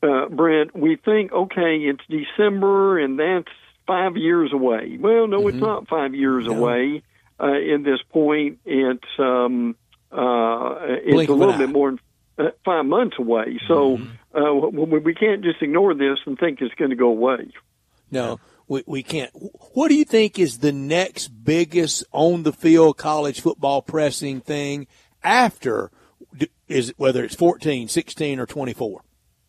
Brent, we think, okay, it's December and that's 5 years away. Well, no, it's not 5 years away. At this point, it's a little bit more than 5 months away. So we can't just ignore this and think it's going to go away. No, we can't. What do you think is the next biggest on-the-field college football pressing thing after, whether it's 14, 16, or 24?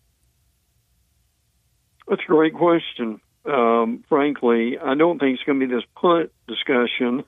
That's a great question. Frankly, I don't think it's going to be this punt discussion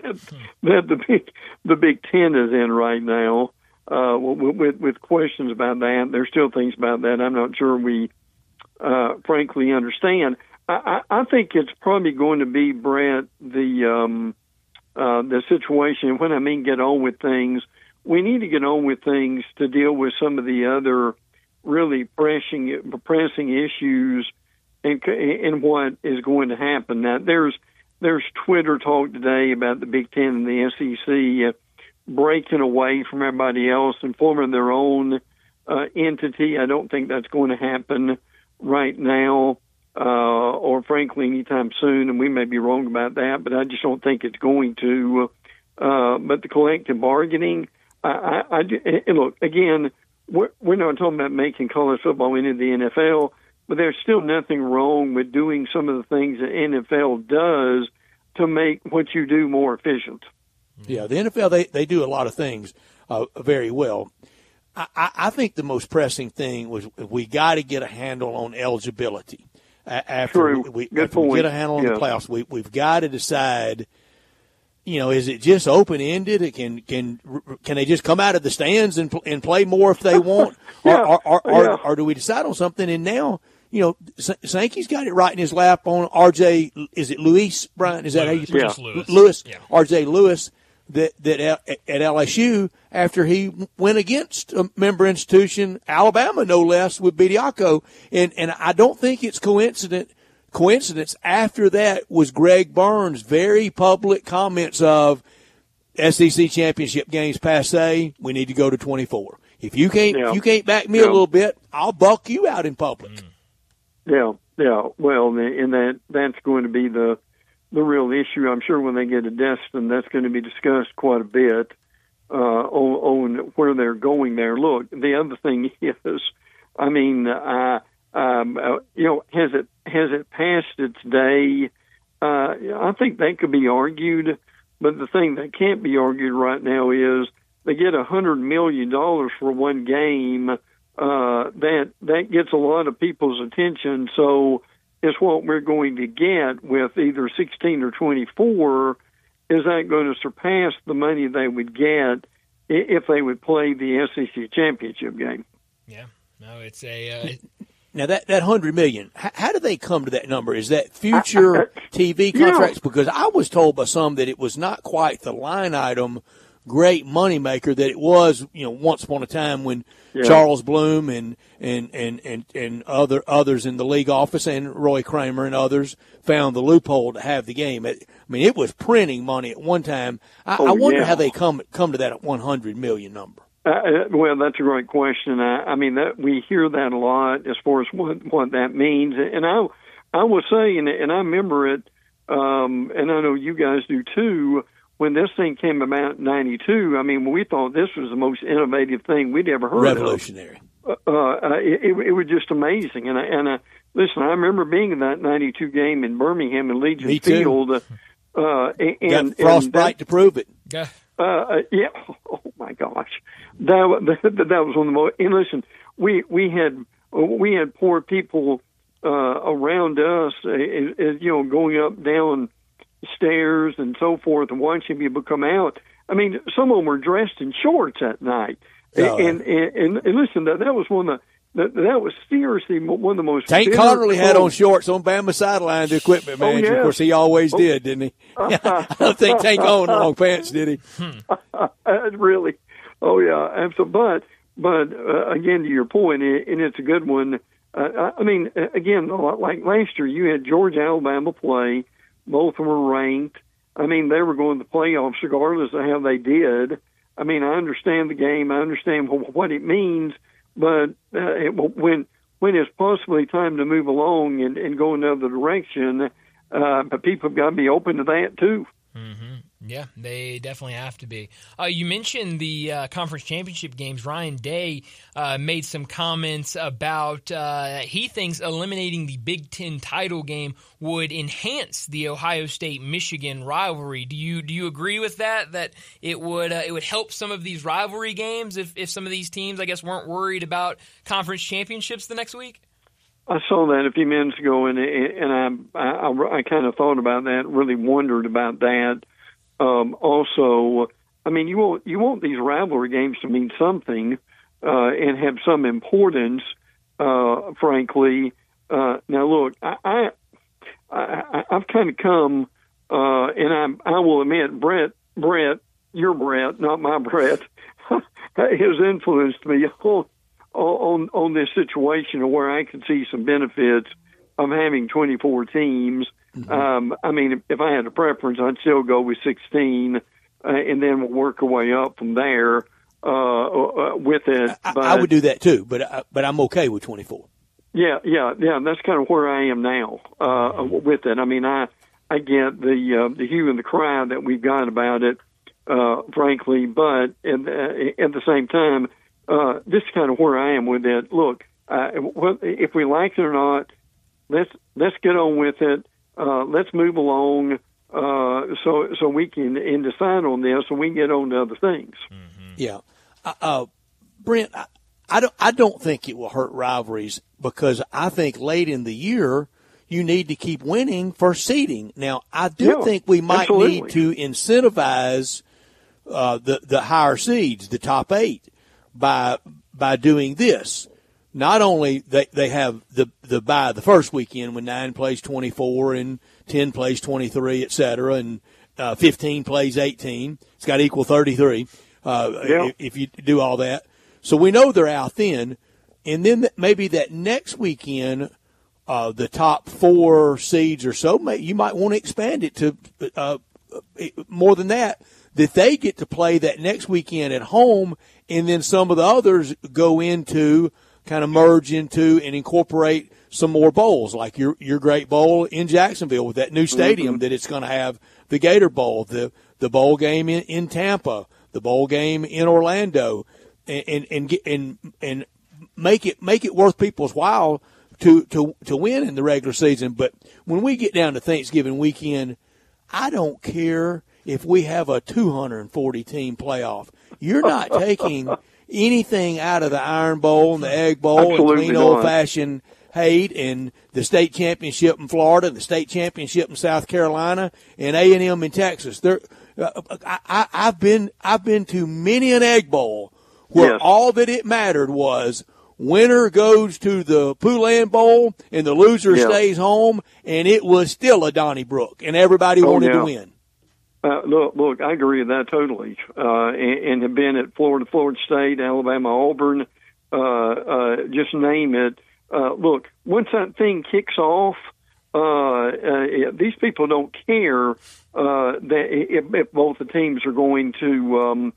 that the Big Ten is in right now. With questions about that, there's still things about that I'm not sure we frankly understand. I think it's probably going to be, Brett, the situation. When I mean get on with things, we need to get on with things to deal with some of the other really pressing issues and what is going to happen. Now, there's Twitter talk today about the Big Ten and the SEC breaking away from everybody else and forming their own entity. I don't think that's going to happen right now, or frankly anytime soon, and we may be wrong about that, but I just don't think it's going to. But the collective bargaining, and look, again, we're not talking about making college football into the NFL, but there's still nothing wrong with doing some of the things the NFL does to make what you do more efficient. Yeah, the NFL, they do a lot of things very well. I think the most pressing thing was we got to get a handle on eligibility. After we get a handle on the playoffs, we've got to decide, is it just open-ended? Can they just come out of the stands and play more if they want? Or do we decide on something? And now, Sankey's got it right in his lap on R.J. Is it Lewis, Brian? Is that how you say it? Lewis. Yeah. R.J. Lewis that at LSU, after he went against a member institution, Alabama no less, with Bediako. And I don't think it's coincidence. After that was Greg Burns' very public comments of SEC championship games passe. We need to go to 24. If you can't back me a little bit, I'll buck you out in public. Yeah. Well, and that's going to be the real issue. I'm sure when they get to Destin, that's going to be discussed quite a bit on where they're going there. Look, the other thing is, I mean, has it passed its day? I think that could be argued, but the thing that can't be argued right now is they get $100 million for one game. That gets a lot of people's attention. So it's what we're going to get with either 16 or 24. Is that going to surpass the money they would get if they would play the SEC championship game? Yeah. No, it's a. Now that $100 million, how do they come to that number? Is that future TV contracts? Because I was told by some that it was not quite the line item great moneymaker that it was, once upon a time when Charles Bloom and others in the league office and Roy Kramer and others found the loophole to have the game. It was printing money at one time. I wonder how they come to that $100 million number. Well, that's a great question. That we hear that a lot as far as what that means. And I will say, and I remember it, and I know you guys do too. When this thing came about in '92, we thought this was the most innovative thing we'd ever heard Revolutionary. of. It was just amazing. And listen, I remember being in that '92 game in Birmingham and Legion Field. Got frostbite to prove it. Yeah. Oh my gosh, that was one of the most. And listen, we had poor people around us, going up, down stairs and so forth, and watching people come out. Some of them were dressed in shorts at night. And listen, that was one of the that was seriously one of the most. Tank Connerly had on shorts on Bama sideline, the equipment manager. Of course, he always did, didn't he? I don't think Tank owned long pants, did he? Really? Oh yeah, absolutely. But again, to your point, and it's a good one. Again, like last year, you had Georgia, Alabama play. Both of them were ranked. They were going to the playoffs regardless of how they did. I understand the game. I understand what it means. But when it's possibly time to move along and go another direction. But people have got to be open to that too. Mm-hmm. Yeah, they definitely have to be. You mentioned the conference championship games. Ryan Day made some comments about he thinks eliminating the Big Ten title game would enhance the Ohio State-Michigan rivalry. Do you agree with that? That it would help some of these rivalry games if some of these teams, I guess, weren't worried about conference championships the next week? I saw that a few minutes ago, and I kind of thought about that, really wondered about that. Also, I mean, you want these rivalry games to mean something and have some importance. Frankly, now look, I've kind of come, and I will admit, Brett, your Brett, not my Brett, has influenced me on this situation where I can see some benefits of having 24 teams. Mm-hmm. I mean, if I had a preference, I'd still go with 16, and then we'll work our way up from there with it. But I would do that too, but I'm okay with 24. Yeah. That's kind of where I am now with it. I mean, I get the hue and the cry that we've got about it, frankly, but at the same time, this is kind of where I am with it. Look, if we like it or not, let's get on with it. Let's move along so we can decide on this, and we can get on to other things. Mm-hmm. Yeah, Brent, I don't think it will hurt rivalries because I think late in the year you need to keep winning for seeding. Now, I do think we might need to incentivize the higher seeds, the top 8. By doing this. Not only they have the bye the first weekend when 9 plays 24 and 10 plays 23, et cetera, and 15 plays 18. It's got to equal 33 if you do all that. So we know they're out then. And then maybe that next weekend, the top 4 seeds or so, you might want to expand it to more than that they get to play that next weekend at home, and then some of the others go into, kind of merge into and incorporate some more bowls, like your great bowl in Jacksonville with that new stadium mm-hmm. that it's going to have, the Gator Bowl, the bowl game in Tampa, the bowl game in Orlando, and make it worth people's while to win in the regular season. But when we get down to Thanksgiving weekend, I don't care if we have a 240-team playoff. You're not taking anything out of the Iron Bowl and the Egg Bowl Absolutely and clean old-fashioned hate and the state championship in Florida, the state championship in South Carolina, and A&M in Texas. I've been to many an Egg Bowl where all that it mattered was winner goes to the Poulan Bowl and the loser stays home, and it was still a Donnybrook, and everybody wanted to win. Look, I agree with that totally, and have been at Florida State, Alabama, Auburn, just name it. Look, once that thing kicks off, these people don't care that if both the teams are going to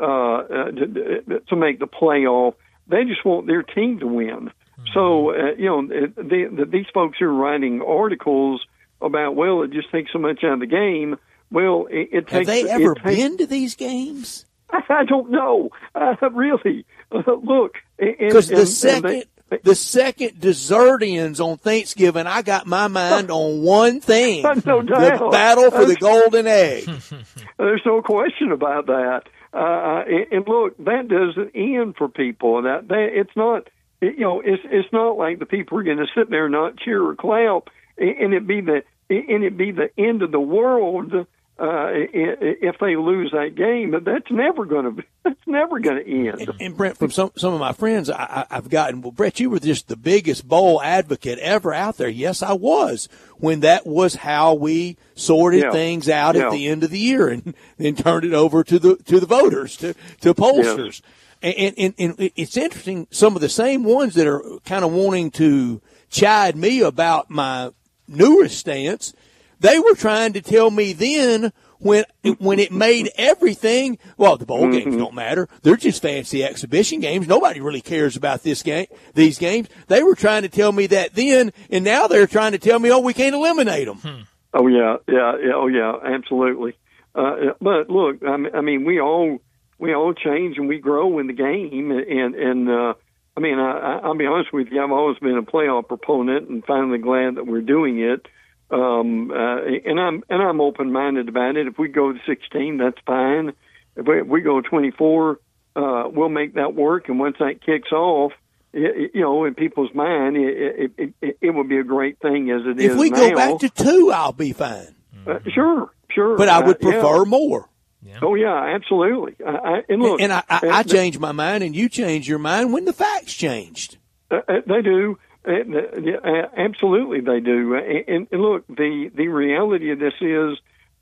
make the playoff. They just want their team to win. Mm-hmm. So, these folks who are writing articles about, well, it just takes so much out of the game. Well, it takes. Have they ever been to these games? I don't know. Really, look, because the second Desertians on Thanksgiving, I got my mind on one thing: no doubt. The battle for the golden egg. There's no question about that. And look, that doesn't end for people. That it's not. It's not like the people are going to sit there and not cheer or clap, and it be the end of the world. If they lose that game, but that's never going to end. And Brent, from some of my friends, I've gotten, well, Brett, you were just the biggest bowl advocate ever out there. Yes, I was, when that was how we sorted things out at the end of the year and then turned it over to the voters, to pollsters. And it's interesting, some of the same ones that are kind of wanting to chide me about my newest stance, they were trying to tell me then when it made everything, well, the bowl games don't matter. They're just fancy exhibition games. Nobody really cares about these games. They were trying to tell me that then, and now they're trying to tell me, we can't eliminate them. Oh, yeah. Oh, yeah, absolutely. But look, I mean, we all change and we grow in the game. And I mean, I'll be honest with you, I've always been a playoff proponent and finally glad that we're doing it. And I'm open-minded about it. If we go to 16, that's fine. If we go 24, we'll make that work. And once that kicks off, in people's mind, it would be a great thing as it is now. If we go back to 2, I'll be fine. Sure. But I would prefer more. Yeah. Oh, yeah, absolutely. I changed my mind, and you changed your mind when the facts changed. They do. Absolutely, they do. And look, the reality of this is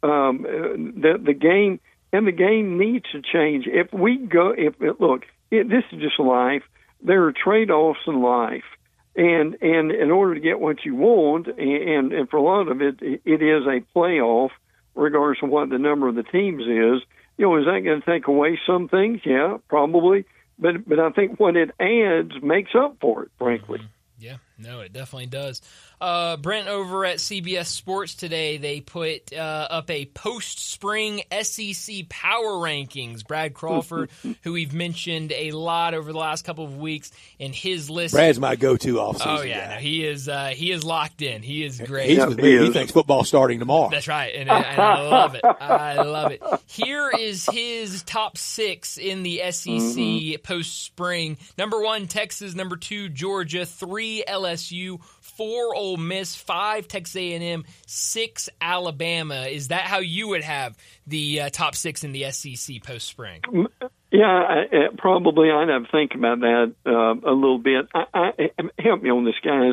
the game needs to change. If we go, this is just life. There are trade-offs in life, and in order to get what you want, and for a lot of it, it is a playoff, regardless of what the number of the teams is. Is that going to take away some things? Yeah, probably. But I think what it adds makes up for it, frankly. Yeah, no, it definitely does. Brent, over at CBS Sports today, they put up a post-spring SEC power rankings. Brad Crawford, who we've mentioned a lot over the last couple of weeks, in his list. Brad's my go-to offseason Oh, yeah, guy. No, he is locked in. He is great. He's with me. He thinks football's starting tomorrow. That's right, and I love it. I love it. Here is his top 6 in the SEC post-spring. Number 1, Texas. Number 2, Georgia. 3, LSU. 4, Ole Miss. 5, Texas A&M. 6, Alabama. Is that how you would have the top 6 in the SEC post-spring? Yeah, probably. I'd have to think about that a little bit. Help me on this, guys.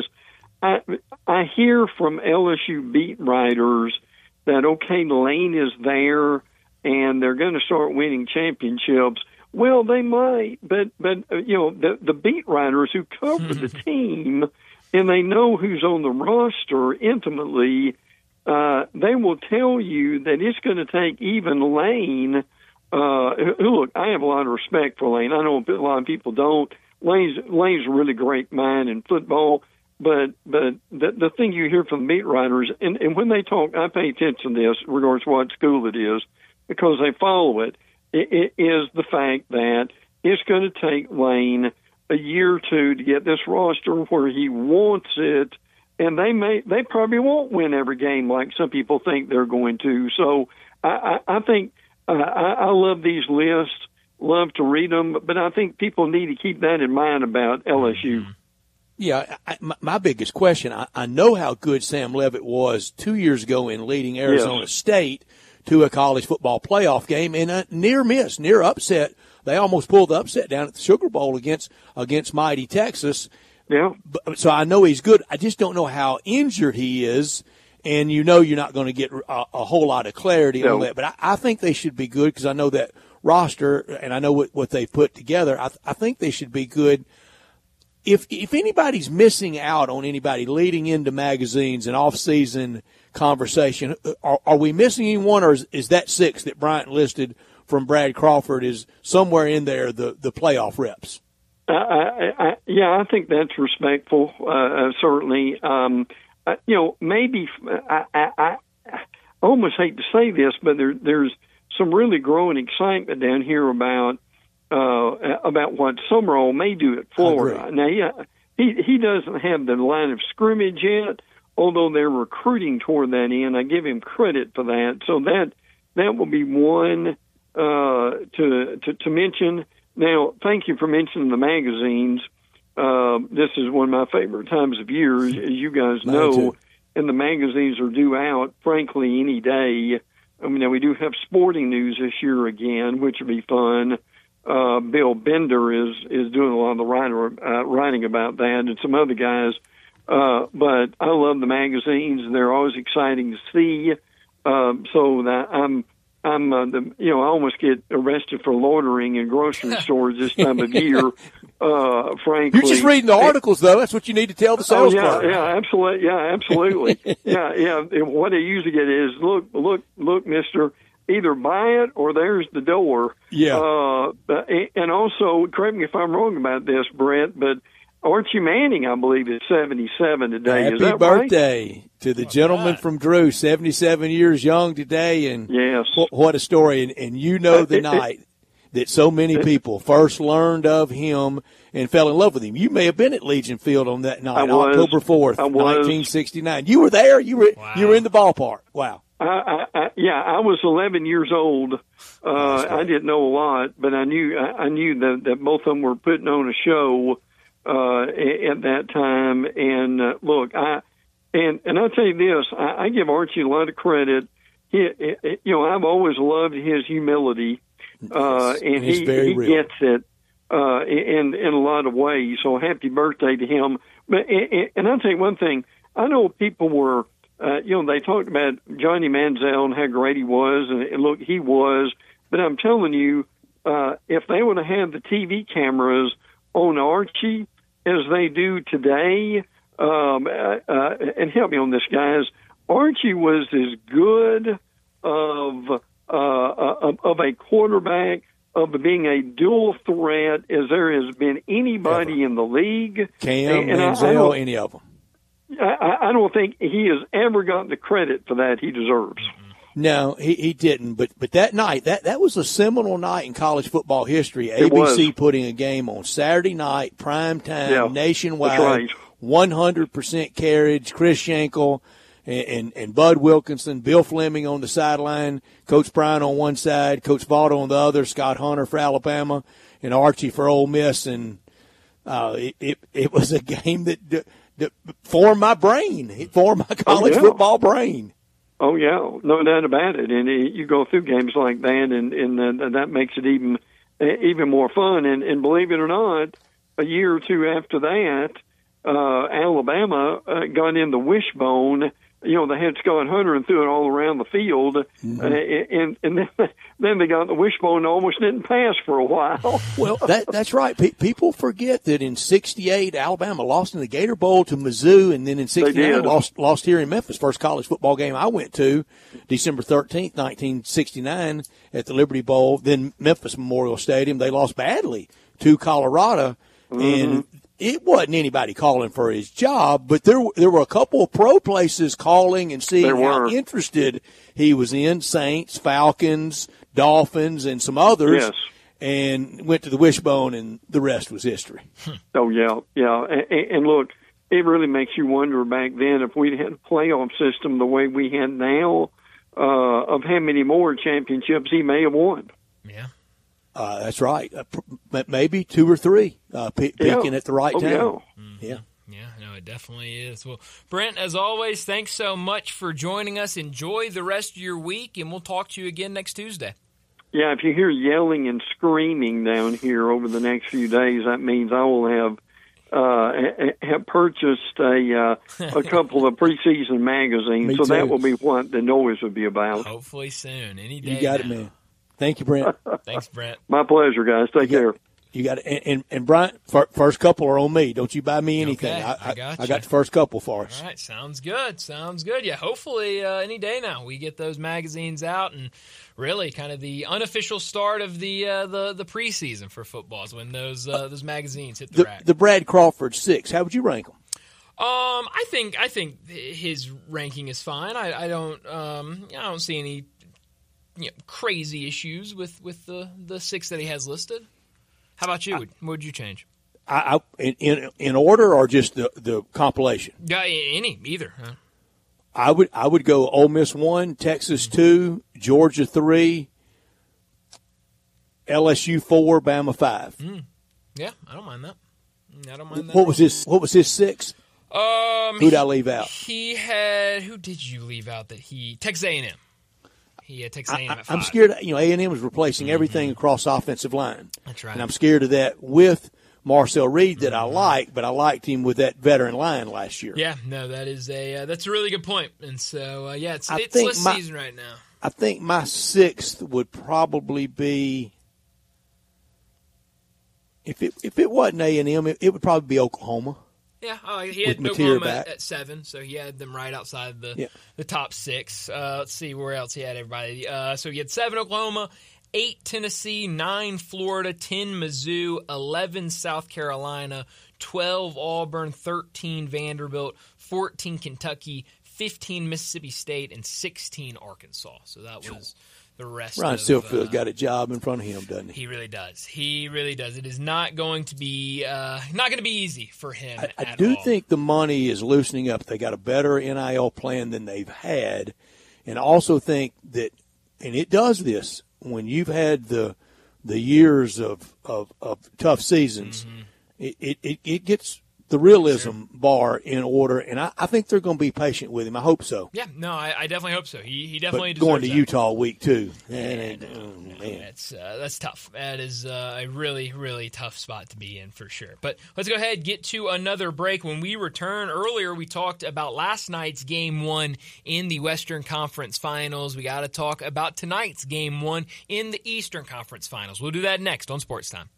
I hear from LSU beat writers that, okay, Lane is there and they're going to start winning championships. Well, they might, but the beat writers who cover the team and they know who's on the roster intimately, they will tell you that it's going to take even Lane. Look, I have a lot of respect for Lane. I know a lot of people don't. Lane's a really great mind in football, but the thing you hear from the beat writers, and when they talk, I pay attention to this, regardless of what school it is, because they follow it. It is the fact that it's going to take Lane a year or two to get this roster where he wants it, and they probably won't win every game like some people think they're going to. So I think I love these lists, love to read them, but I think people need to keep that in mind about LSU. Yeah, my biggest question, I know how good Sam Leavitt was 2 years ago in leading Arizona State to a college football playoff game, and a near upset. They almost pulled the upset down at the Sugar Bowl against mighty Texas. Yeah. So I know he's good. I just don't know how injured he is, and you're not going to get a whole lot of clarity on that. But I think they should be good because I know that roster, and I know what they've put together. I think they should be good. If anybody's missing out on anybody leading into magazines and off-season conversation, are we missing anyone, or is that 6 that Bryant listed from Brad Crawford is somewhere in there, the playoff reps? I think that's respectful, certainly. Maybe I almost hate to say this, but there's some really growing excitement down here about what Summerall may do at Florida. Now, he doesn't have the line of scrimmage yet, although they're recruiting toward that end. I give him credit for that. So that will be one to mention. Now, thank you for mentioning the magazines. This is one of my favorite times of year, as you guys know, and the magazines are due out, frankly, any day. I mean, now we do have sporting news this year again, which will be fun. Bill Bender is doing a lot of the writing about that, and some other guys. But I love the magazines; they're always exciting to see. So that I almost get arrested for loitering in grocery stores this time of year. Frankly, you're just reading the articles, though. That's what you need to tell the sales clerk. Absolutely. Yeah. What I usually get is, look, Mister, either buy it or there's the door. Yeah. And also, correct me if I'm wrong about this, Brent, but Archie Manning, I believe, is 77 today. Happy Is that birthday right? to the gentleman from Drew, 77 years young today. And yes. What a story. And you know the night that so many people first learned of him and fell in love with him. You may have been at Legion Field on that night, October 4th, 1969. You were there. You were in the ballpark. Wow. I was 11 years old. I didn't know a lot, but I knew that both of them were putting on a show at that time. And look, I'll tell you this: I give Archie a lot of credit. I've always loved his humility, and he gets it in a lot of ways. So happy birthday to him! And I'll tell you one thing: I know people were. They talked about Johnny Manziel and how great he was, and look, he was. But I'm telling you, if they would have had the TV cameras on Archie as they do today, and help me on this, guys, Archie was as good of a quarterback, of being a dual threat as there has been anybody in the league. Cam, Manziel, any of them. I don't think he has ever gotten the credit for that he deserves. No, he didn't. But that night, that was a seminal night in college football history. ABC putting a game on Saturday night, prime time, nationwide, right. 100% carriage. Chris Schenkel and Bud Wilkinson, Bill Fleming on the sideline, Coach Bryant on one side, Coach Vaughn on the other, Scott Hunter for Alabama, and Archie for Ole Miss. And it was a game that formed my brain. It formed my college football brain. Oh, yeah, no doubt about it. And you go through games like that, and that makes it even more fun. And believe it or not, a year or two after that, Alabama got in the wishbone. They had Scott Hunter and threw it all around the field, and then they got in the wishbone and almost didn't pass for a while. Well, that's right. People forget that in '68, Alabama lost in the Gator Bowl to Mizzou, and then in '69 lost here in Memphis. First college football game I went to, December 13th, 1969, at the Liberty Bowl. Then Memphis Memorial Stadium, they lost badly to Colorado, and it wasn't anybody calling for his job, but there were a couple of pro places calling and seeing how interested he was in, Saints, Falcons, Dolphins, and some others. Yes. And went to the wishbone, and the rest was history. Oh, yeah. And look, it really makes you wonder back then if we'd had a playoff system the way we had now, of how many more championships he may have won. Yeah. That's right. Maybe 2 or 3 peaking at the right time. Yeah. Yeah, no, it definitely is. Well, Brent, as always, thanks so much for joining us. Enjoy the rest of your week, and we'll talk to you again next Tuesday. Yeah, if you hear yelling and screaming down here over the next few days, that means I will have purchased a couple of preseason magazines. So that will be what the noise will be about. Hopefully soon, any day. You got it, man. Thank you, Brent. Thanks, Brent. My pleasure, guys. Take care. You got it. And Brian, first couple are on me. Don't you buy me anything. Okay, I got the first couple for us. All right, sounds good. Yeah, hopefully any day now we get those magazines out, and really kind of the unofficial start of the preseason for football is when those magazines hit the rack. The Brad Crawford 6. How would you rank them? I think his ranking is fine. I don't see any crazy issues with the 6 that he has listed. How about you? What would you change? In order or just the compilation? Yeah, either. Huh? I would go Ole Miss 1, Texas 2, Georgia 3, LSU 4, Bama 5. Yeah, I don't mind that. that. What was his 6? Who'd I leave out? Who did you leave out Texas A&M. He takes A&M at 5. I'm scared. A&M is replacing everything across offensive line. That's right. And I'm scared of that with Marcel Reed that I like, but I liked him with that veteran line last year. Yeah, no, that's a really good point. And so, it's list season right now. I think my 6th would probably be, if it wasn't A&M, it would probably be Oklahoma. Yeah, he had with Oklahoma at 7, so he had them right outside the top 6. Let's see where else he had everybody. So he had 7 Oklahoma, 8 Tennessee, 9 Florida, 10 Mizzou, 11 South Carolina, 12 Auburn, 13 Vanderbilt, 14 Kentucky, 15 Mississippi State, and 16 Arkansas. So that was the rest. Ron Silfield's got a job in front of him, doesn't he? He really does. He really does. It is not going to be easy for him. I do think the money is loosening up. They got a better NIL plan than they've had, and also think that, and it does this when you've had the years of tough seasons. It gets the realism bar in order, and I think they're going to be patient with him. I hope so. Yeah, no, I definitely hope so. He definitely but going deserves to that. Utah week 2. Man. That's tough. That is a really, really tough spot to be in for sure. But let's go ahead and get to another break. When we return, earlier we talked about last night's Game 1 in the Western Conference Finals. We got to talk about tonight's Game 1 in the Eastern Conference Finals. We'll do that next on Sports Time.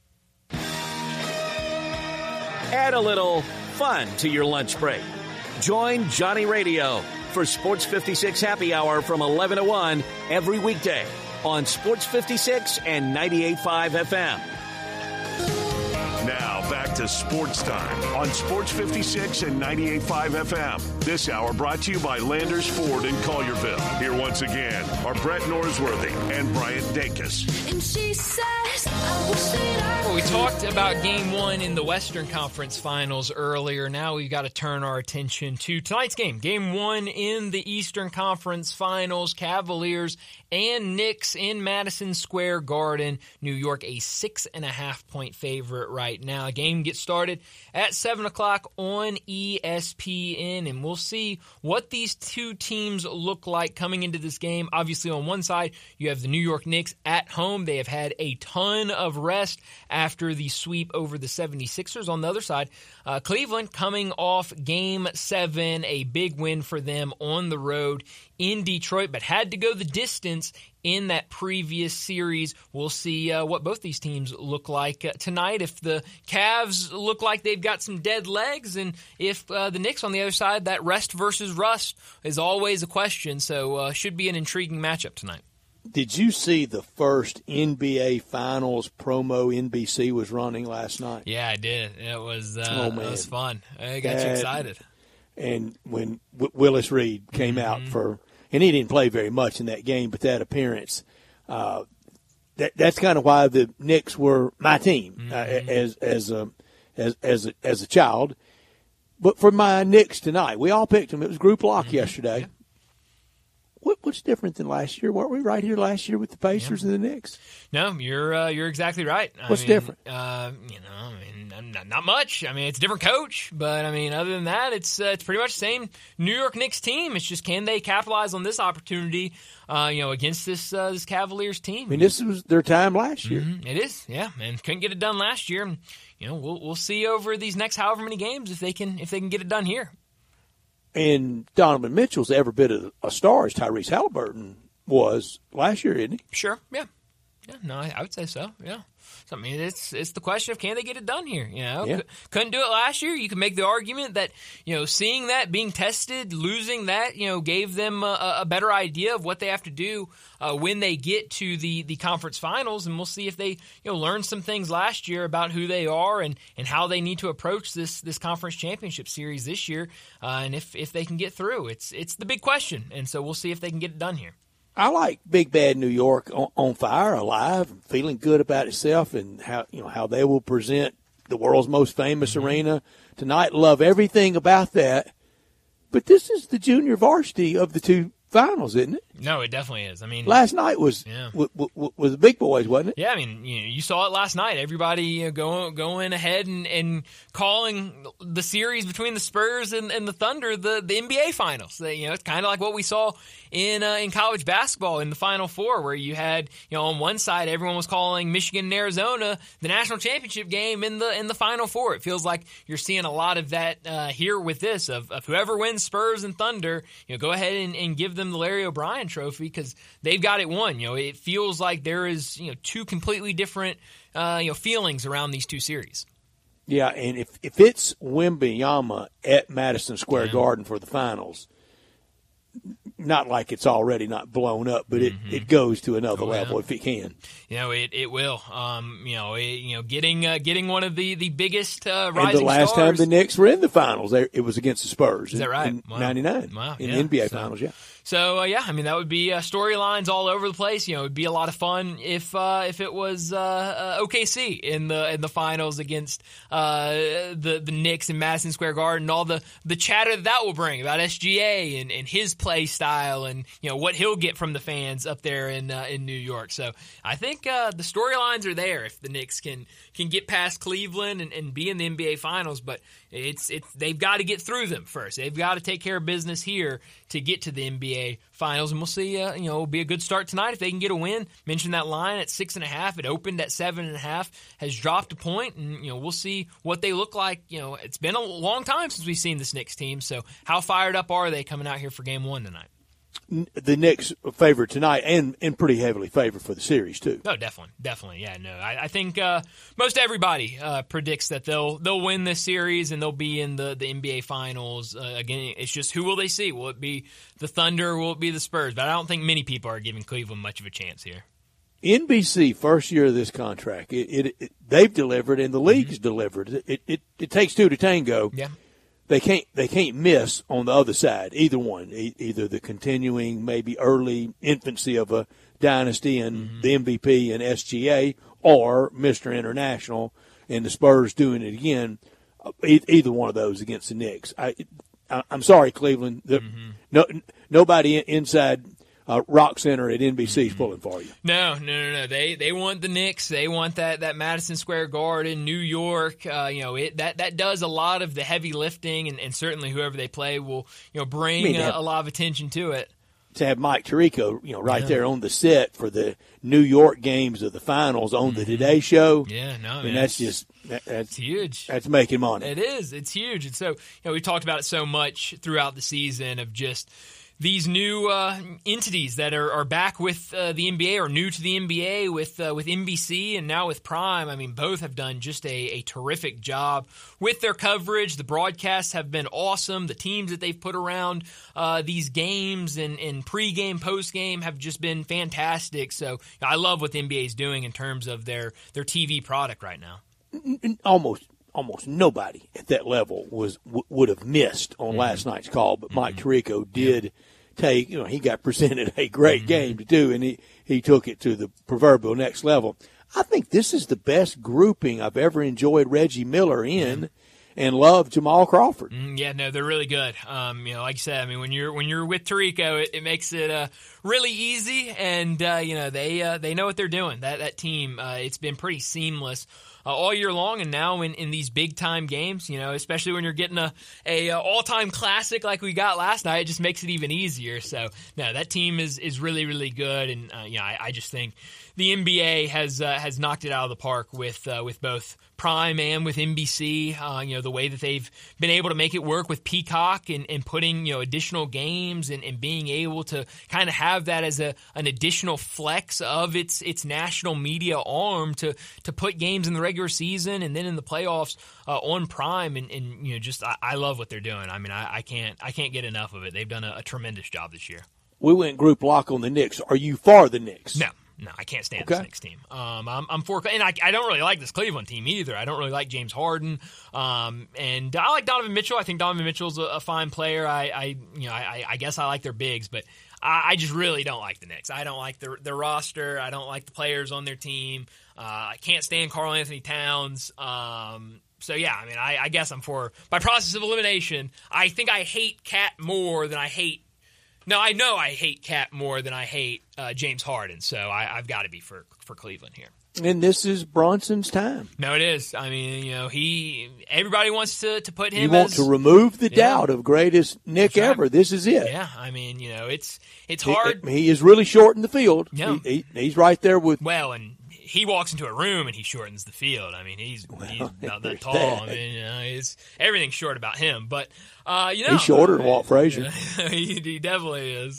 Add a little fun to your lunch break. Join Johnny Radio for Sports 56 Happy Hour from 11 to 1 every weekday on Sports 56 and 98.5 FM. Now back to Sports Time on Sports 56 and 98.5 FM. This hour brought to you by Landers Ford in Collierville. Here once again are Brett Norsworthy and Bryant Dacus. And she says, I wish that I Well, we talked about Game 1 in the Western Conference Finals earlier. Now we've got to turn our attention to tonight's game. Game 1 in the Eastern Conference Finals. Cavaliers and Knicks in Madison Square Garden. New York, a 6.5-point favorite right now. A game gets started at 7 o'clock on ESPN, and we'll see what these two teams look like coming into this game. Obviously, on one side, you have the New York Knicks at home. They have had a ton of rest after the sweep over the 76ers. On the other side, Cleveland coming off Game 7, a big win for them on the road in Detroit, but had to go the distance in that previous series. We'll see what both these teams look like tonight. If the Cavs look like they've got some dead legs, and if the Knicks on the other side, that rest versus rust is always a question. So should be an intriguing matchup tonight. Did you see the first NBA Finals promo NBC was running last night? Yeah, I did. It was it was fun. I got you excited. And when Willis Reed came out and he didn't play very much in that game, but that appearance, that's kind of why the Knicks were my team as a child. But for my Knicks tonight, we all picked them. It was group lock yesterday. Yeah. What's different than last year? Weren't we right here last year with the Pacers and the Knicks? No, you're exactly right. What's different? Not much. I mean, it's a different coach, but I mean, other than that, it's pretty much the same New York Knicks team. It's just, can they capitalize on this opportunity, against this Cavaliers team? I mean, this was their time last year. It is, yeah, and couldn't get it done last year. We'll see over these next however many games if they can get it done here. And Donovan Mitchell's every bit of a star as Tyrese Halliburton was last year, isn't he? Sure, yeah. Yeah, no, I would say so, yeah. So, I mean, it's the question of, can they get it done here? Couldn't do it last year. You can make the argument that, seeing that, being tested, losing that, gave them a better idea of what they have to do when they get to the conference finals. And we'll see if they, learned some things last year about who they are and how they need to approach this conference championship series this year. And if they can get through, it's the big question. And so we'll see if they can get it done here. I like Big Bad New York on fire, alive, feeling good about itself, and how they will present the world's most famous arena tonight. Love everything about that. But this is the junior varsity of the two finals, isn't it? No, it definitely is. I mean, last night was the big boys, wasn't it? Yeah, I mean, you saw it last night. Everybody going ahead and calling the series between the Spurs and the Thunder the NBA Finals. It's kind of like what we saw in college basketball in the Final Four, where you had on one side everyone was calling Michigan and Arizona the national championship game in the Final Four. It feels like you're seeing a lot of that here with this of whoever wins Spurs and Thunder, go ahead and give them the Larry O'Brien trophy because they've got it won. It feels like there is two completely different feelings around these two series. Yeah, and if it's Wembanyama at Madison Square Garden for the finals, not like it's already not blown up, but it goes to another level if it can. It will. Getting one of the biggest rising stars. And the last time the Knicks were in the finals, it was against the Spurs. Is that right? In 99. Wow. In the NBA finals, yeah. So that would be storylines all over the place. It would be a lot of fun if it was OKC in the finals against the Knicks in Madison Square Garden. All the chatter that will bring about SGA and his play style and what he'll get from the fans up there in New York. So I think the storylines are there if the Knicks can get past Cleveland and be in the NBA finals. But they've got to get through them first. They've got to take care of business here to get to the NBA finals, and we'll see. It'll be a good start tonight if they can get a win. Mentioned that line at 6.5. It opened at 7.5. Has dropped a point, and we'll see what they look like. It's been a long time since we've seen this Knicks team. So how fired up are they coming out here for Game 1 tonight? The Knicks favored tonight and pretty heavily favored for the series too. Oh, definitely. Yeah, no, I think most everybody predicts that they'll win this series and they'll be in the NBA Finals. Again, it's just who will they see? Will it be the Thunder? Will it be the Spurs? But I don't think many people are giving Cleveland much of a chance here. NBC, first year of this contract, they've delivered and the league's delivered. It takes two to tango. Yeah. They can't miss on the other side, either one, either the continuing maybe early infancy of a dynasty and the MVP and SGA, or Mr. International and the Spurs doing it again. Either one of those against the Knicks. I'm sorry, Cleveland. Nobody inside Rock Center at NBC is pulling for you. No. They want the Knicks. They want that Madison Square Garden, New York. That does a lot of the heavy lifting, and certainly whoever they play will bring a lot of attention to it. To have Mike Tirico, right there on the set for the New York games of the finals on the Today Show. Yeah, no, I mean that's huge. That's making money. It is. It's huge, and so we talked about it so much throughout the season of just these new entities that are back with the NBA or new to the NBA with NBC and now with Prime. I mean, both have done just a terrific job with their coverage. The broadcasts have been awesome. The teams that they've put around these games and pregame, postgame have just been fantastic. So I love what the NBA is doing in terms of their TV product right now. Almost nobody at that level would have missed on last night's call, but Mike Tirico did take, he got presented a great game to do, and he took it to the proverbial next level. I think this is the best grouping I've ever enjoyed Reggie Miller in, and love Jamal Crawford. Yeah, no, they're really good. Like you said, I mean, when you're with Tirico, it makes it really easy, and they know what they're doing. That team, it's been pretty seamless all year long, and now in these big time games, especially when you're getting a all time classic like we got last night, it just makes it even easier. So no, that team is really, really good, and I just think the NBA has knocked it out of the park with both Prime and with NBC. The way that they've been able to make it work with Peacock and putting additional games and being able to kind of have that as an additional flex of its national media arm to put games in the regular season and then in the playoffs on Prime, and I love what they're doing. I mean, I can't get enough of it. They've done a tremendous job this year. We went group lock on the Knicks. Are you for the Knicks? No, I can't stand this Knicks team. I'm for, and I don't really like this Cleveland team either. I don't really like James Harden, and I like Donovan Mitchell. I think Donovan Mitchell's a fine player. I guess I like their bigs, but I just really don't like the Knicks. I don't like their roster. I don't like the players on their team. I can't stand Karl Anthony Towns. So yeah, I mean, I guess I'm for, by process of elimination. I think I hate Cat more than I hate. No, I know I hate Cat more than I hate James Harden, so I've got to be for Cleveland here. And this is Bronson's time. No, it is. I mean, everybody wants to put him. You want to remove the doubt of greatest Nick ever. This is it. Yeah, I mean, it's hard. He is really short in the field. Yeah. He's right there with. Well, and he walks into a room and he shortens the field. I mean, he's about that tall. I mean, everything's short about him. But he's shorter than Walt Frazier. he definitely is.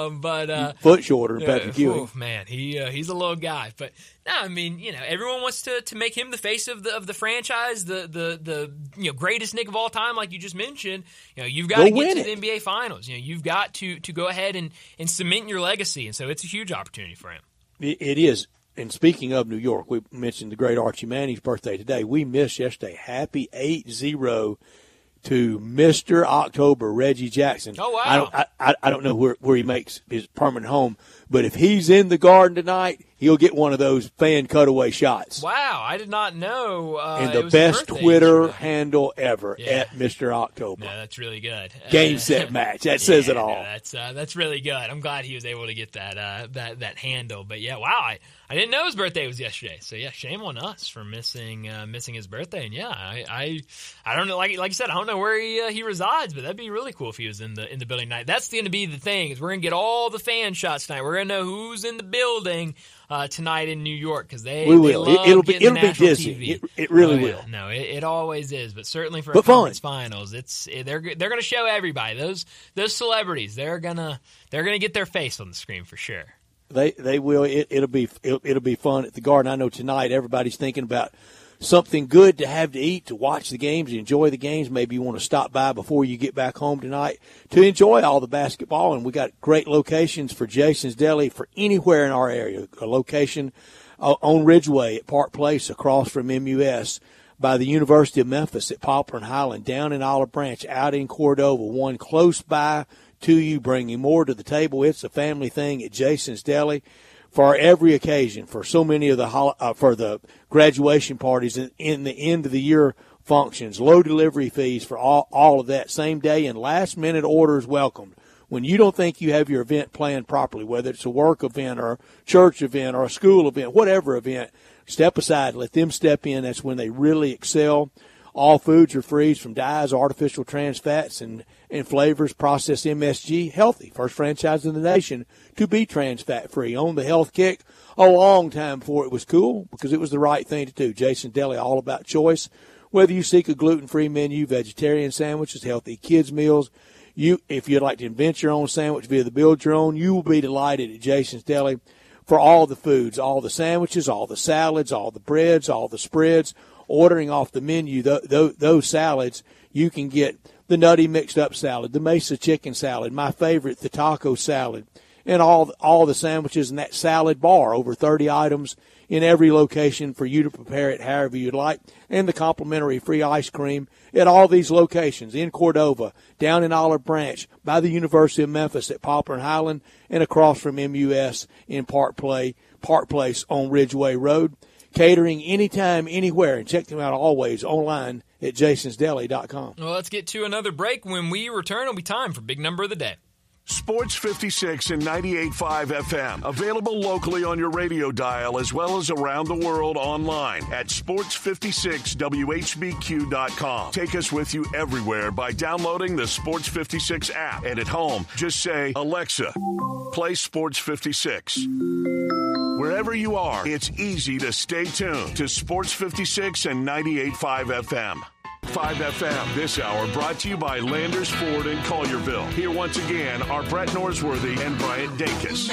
Foot shorter than Patrick Ewing. Man, he's a little guy. But no, I mean, everyone wants to make him the face of the franchise, the greatest Knick of all time, like you just mentioned. You've got to get to the NBA Finals. You've got to go ahead and cement your legacy, and so it's a huge opportunity for him. It is. And speaking of New York, we mentioned the great Archie Manning's birthday today. We missed yesterday. Happy 8-0 to Mr. October, Reggie Jackson. Oh, wow. I don't know where he makes his permanent home, but if he's in the Garden tonight, he'll get one of those fan cutaway shots. Wow, I did not know. And the best Twitter handle ever at Mr. October. No, that's really good. Game, set, match. That says it all. That's really good. I'm glad he was able to get that handle. But yeah, wow, I didn't know his birthday was yesterday. So yeah, shame on us for missing his birthday. And yeah, I don't know. Like you said, I don't know where he resides, but that'd be really cool if he was in the building tonight. That's going to be the thing, is we're going to get all the fan shots tonight. We're going to know who's in the building tonight in New York, because they will. It'll be dizzy. TV. It really will. No, it always is. But certainly for conference finals, they're going to show everybody those celebrities. They're gonna get their face on the screen for sure. They will. It'll be fun at the Garden. I know tonight everybody's thinking about something good to have to eat, to watch the games, enjoy the games. Maybe you want to stop by before you get back home tonight to enjoy all the basketball. And we got great locations for Jason's Deli for anywhere in our area. A location on Ridgeway at Park Place across from MUS, by the University of Memphis at Poplar and Highland, down in Olive Branch, out in Cordova, one close by to you, bringing more to the table. It's a family thing at Jason's Deli. For every occasion, for so many of for the graduation parties and in the end of the year functions, low delivery fees for all of that, same day and last minute orders welcomed. When you don't think you have your event planned properly, whether it's a work event or a church event or a school event, whatever event, step aside, let them step in. That's when they really excel. All foods are free from dyes, artificial trans fats, and flavors, processed MSG, healthy. First franchise in the nation to be trans fat free. On the health kick a long time before it was cool, because it was the right thing to do. Jason's Deli, all about choice. Whether you seek a gluten-free menu, vegetarian sandwiches, healthy kids meals, if you'd like to invent your own sandwich via the Build Your Own, you will be delighted at Jason's Deli for all the foods, all the sandwiches, all the salads, all the breads, all the spreads. Ordering off the menu, those salads, you can get the nutty mixed up salad, the Mesa chicken salad, my favorite, the taco salad, and all the sandwiches in that salad bar. Over 30 items in every location for you to prepare it however you'd like, and the complimentary free ice cream at all these locations in Cordova, down in Olive Branch, by the University of Memphis at Poplar and Highland, and across from MUS in Park Place on Ridgeway Road. Catering anytime, anywhere, and check them out always online at jasonsdeli.com. Well, let's get to another break. When we return, it'll be time for Big Number of the Day. Sports 56 and 98.5 FM. Available locally on your radio dial as well as around the world online at sports56whbq.com. Take us with you everywhere by downloading the Sports 56 app. And at home, just say, Alexa, play Sports 56. Wherever you are, it's easy to stay tuned to Sports 56 and 98.5 FM. 5 FM this hour brought to you by Landers Ford in Collierville. Here once again are Brett Norsworthy and Bryant Dacus.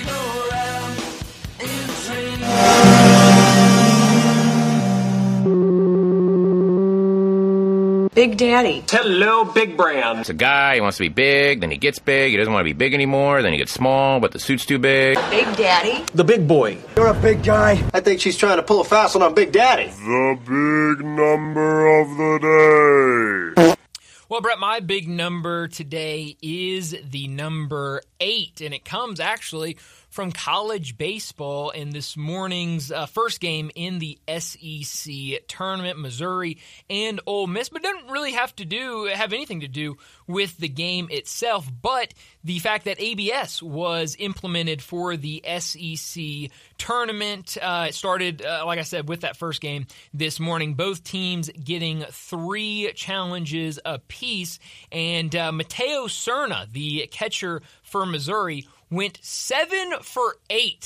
Big Daddy. Hello, Big Brand. It's a guy, he wants to be big, then he gets big, he doesn't want to be big anymore, then he gets small, but the suit's too big. Big Daddy. The big boy. You're a big guy. I think she's trying to pull a fast one on Big Daddy. The big number of the day. Well, Brett, my big number today is the number 8, and it comes actually from college baseball in this morning's first game in the SEC tournament, Missouri and Ole Miss, but doesn't really have anything to do with the game itself, but the fact that ABS was implemented for the SEC tournament. It started, like I said, with that first game this morning, both teams getting 3 challenges apiece, and Mateo Serna, the catcher for Missouri, went 7 for 8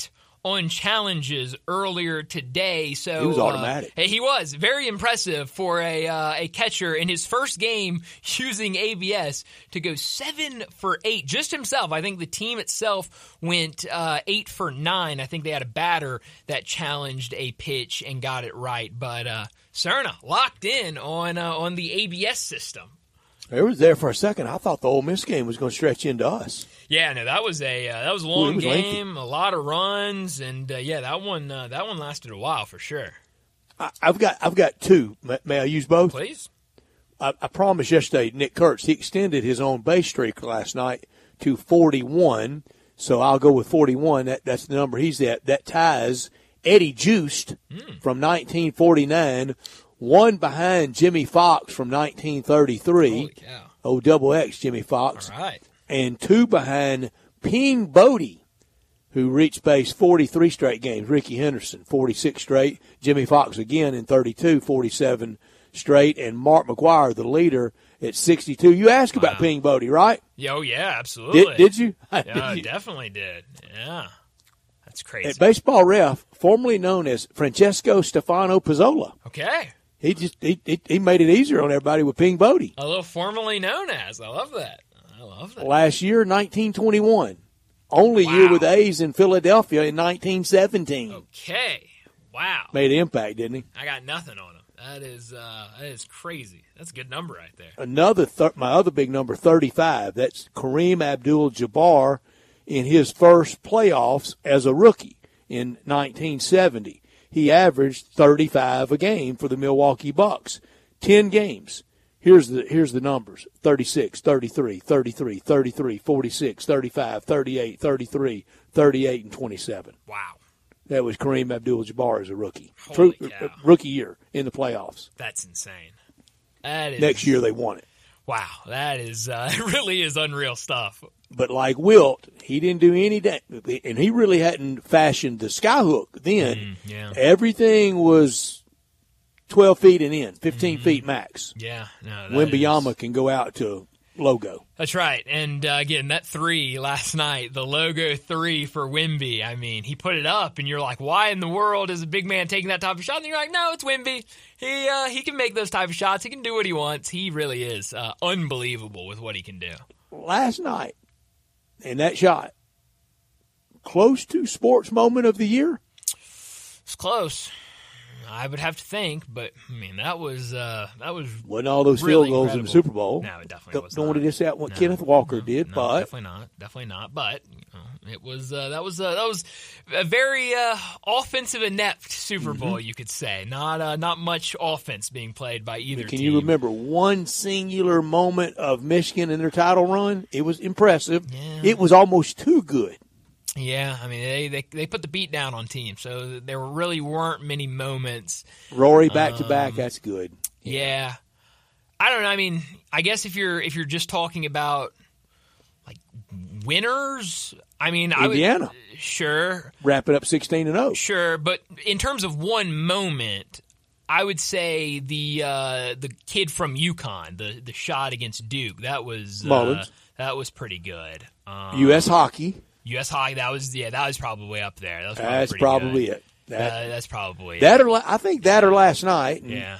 on challenges earlier today. So he was automatic. He was very impressive for a catcher in his first game using ABS to go 7 for 8 just himself. I think the team itself went 8 for 9. I think they had a batter that challenged a pitch and got it right. But Cerna locked in on the ABS system. It was there for a second. I thought the Ole Miss game was going to stretch into us. Yeah, no, that was a long game, lengthy. a lot of runs, and that one lasted a while for sure. I've got two. May I use both? Please. I promised yesterday, Nick Kurtz, he extended his own base streak last night to 41. So I'll go with 41. That's the number he's at. That ties Eddie Juiced from 1949. One behind Jimmy Fox from 1933. Holy cow. Oh, double X Jimmy Fox. All right. And two behind Ping Bodie, who reached base 43 straight games. Ricky Henderson, 46 straight. Jimmy Fox again in 32, 47 straight. And Mark McGuire, the leader, at 62. You asked about Ping Bodie, right? Oh, yeah, absolutely. Did you? Yeah, I definitely did. Yeah. That's crazy. At Baseball Ref, formerly known as Francesco Stefano Pizzola. Okay. He made it easier on everybody with Ping Bodie. A little formerly known as. I love that. Last year, 1921. Only year with A's in Philadelphia in 1917. Okay. Wow. Made an impact, didn't he? I got nothing on him. That is crazy. That's a good number right there. My other big number, 35. That's Kareem Abdul-Jabbar in his first playoffs as a rookie in 1970. He averaged 35 a game for the Milwaukee Bucks. 10 games. Here's the numbers. 36, 33, 33, 33, 46, 35, 38, 33, 38, and 27. Wow. That was Kareem Abdul-Jabbar as a rookie. Holy cow. Rookie year in the playoffs. That's insane. That is, next year they won it. Wow. That is it really is unreal stuff. But like Wilt, he didn't do any and he really hadn't fashioned the skyhook then. Yeah. Everything was 12 feet and in, 15 feet max. Yeah. No, Wembanyama can go out to logo. That's right. And again, that 3 last night, the logo 3 for Wemby. I mean, he put it up, and you're like, why in the world is a big man taking that type of shot? And you're like, no, it's Wemby. He can make those type of shots. He can do what he wants. He really is unbelievable with what he can do. Last night, in that shot, close to sports moment of the year? It's close. I would have to think, but I mean that was wasn't all those really field goals incredible. in the Super Bowl. No, it definitely was. Don't want to diss out what No, Kenneth Walker did, no, but definitely not. But it was that was a very offensive inept Super Bowl, you could say. Not much offense being played by either can team. you remember one singular moment of Michigan in their title run? It was impressive. Yeah. It was almost too good. Yeah, I mean they put the beat down on teams, so there really weren't many moments. Rory back to back, that's good. Yeah. I don't know. I mean, I guess if you're just talking about like winners, I mean, Indiana, sure, wrapping up 16-0, sure. But in terms of one moment, I would say the kid from UConn, the shot against Duke, that was Mullins. That was pretty good. U.S. hockey. U.S. hockey, that was probably up there. That was That's pretty probably good. it. That's probably that. it. I think that or last night. Yeah.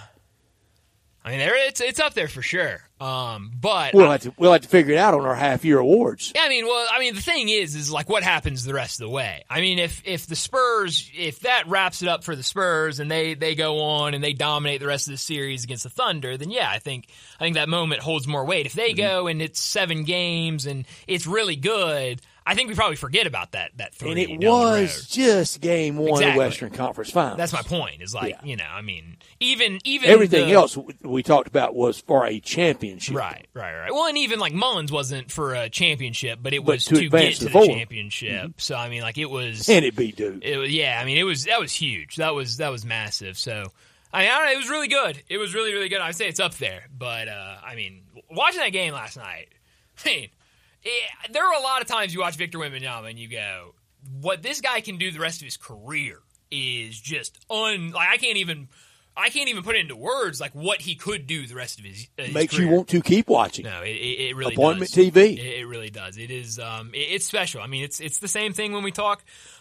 I mean, it's up there for sure. But we'll have to figure it out on our half-year awards. Yeah, I mean, the thing is like what happens the rest of the way. I mean, if the Spurs, if that wraps it up for the Spurs and they go on and they dominate the rest of the series against the Thunder, then yeah, I think that moment holds more weight. If they go and it's 7 games and it's really good, I think we probably forget about that 3. And it was just game 1 of the Western Conference Finals. That's my point. Is like, I mean, even everything else we talked about was for a championship. Right. Well, and even like Mullins wasn't for a championship, but it was to get to the forward. championship. Mm-hmm. So I mean, like it was, and it beat Duke. I mean, that was huge. That was massive. So I mean, I don't know. It was really good. It was really, really good. I'd say it's up there. But I mean, watching that game last night, I mean. There are a lot of times you watch Victor Wembanyama and you go, what this guy can do the rest of his career is just I can't even I can't even put it into words like what he could do the rest of his Makes career. you want to keep watching. No, it really Appointment does. TV. It really does. It is. It's special. I mean, it's the same thing when we talk,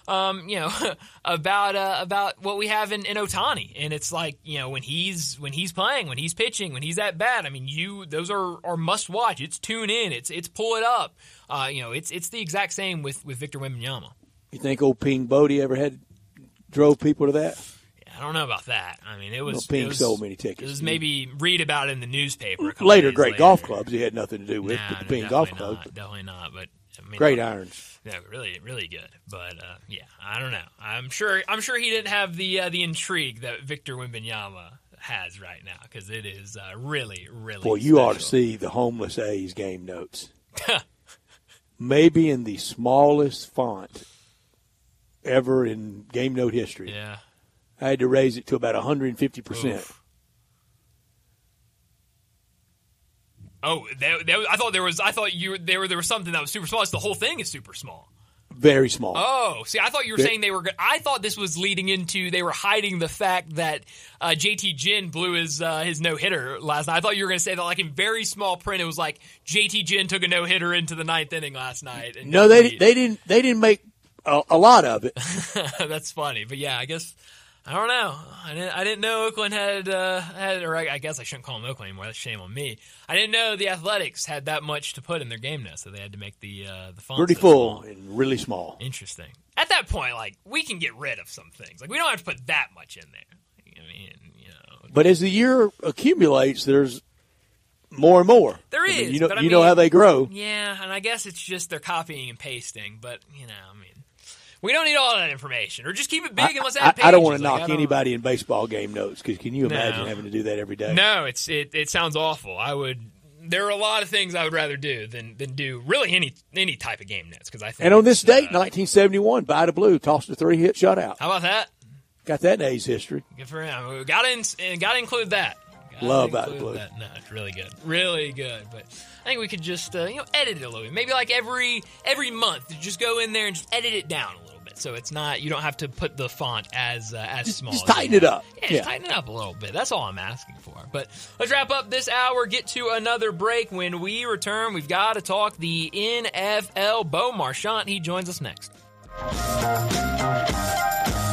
about what we have in Ohtani, and it's like when he's playing, when he's pitching, when he's at bat. I mean, those are must watch. It's tune in. It's pull it up. It's the exact same with Victor Wembanyama. You think old Ping Bodie ever drove people to that? I don't know about that. I mean, Ping sold many tickets. It was maybe read about it in the newspaper. Later, great golf clubs he had nothing to do with. Nah, the Ping Golf Club. Definitely not. But I mean, great irons. Yeah, really, really good. But I don't know. I'm sure he didn't have the intrigue that Victor Wembanyama has right now, because it is really, really. Boy, you ought to see the homeless A's game notes. Maybe in the smallest font ever in game note history. Yeah. I had to raise it to about 150%. Oh, I thought there was something that was super small. The whole thing is super small. Very small. Oh, see, I thought you were saying they were good. I thought this was leading into they were hiding the fact that JT Ginn blew his no-hitter last night. I thought you were going to say that, like, in very small print, it was like JT Ginn took a no-hitter into the ninth inning last night. And no, they didn't make a lot of it. That's funny, but yeah, I guess. I don't know. I didn't know Oakland had, or I guess I shouldn't call them Oakland anymore. That's shame on me. I didn't know the Athletics had that much to put in their game notes, so they had to make the fonts pretty full and really small. Interesting. At that point, like, we can get rid of some things. Like, we don't have to put that much in there. I mean, But as the year accumulates, there's more and more. There is. You know how they grow. Yeah, and I guess it's just they're copying and pasting. But we don't need all that information, or just keep it big and let's add pages. I don't want to knock anybody in baseball game notes, because can you imagine having to do that every day? No, it sounds awful. There are a lot of things I would rather do than do really any type of game notes, because I think. And on this date, 1971, Vida Blue tossed a 3-hit shutout. How about that? Got that in A's history. Good for him. We got to include that. Love Vida Blue. No, it's really good, really good. But I think we could just edit it a little bit. Maybe like every month, just go in there and just edit it down a little bit, so it's not, you don't have to put the font as small. Just tighten it up. Yeah, just tighten it up a little bit. That's all I'm asking for. But let's wrap up this hour. Get to another break. When we return, we've got to talk the NFL. Bo Marchant, he joins us next.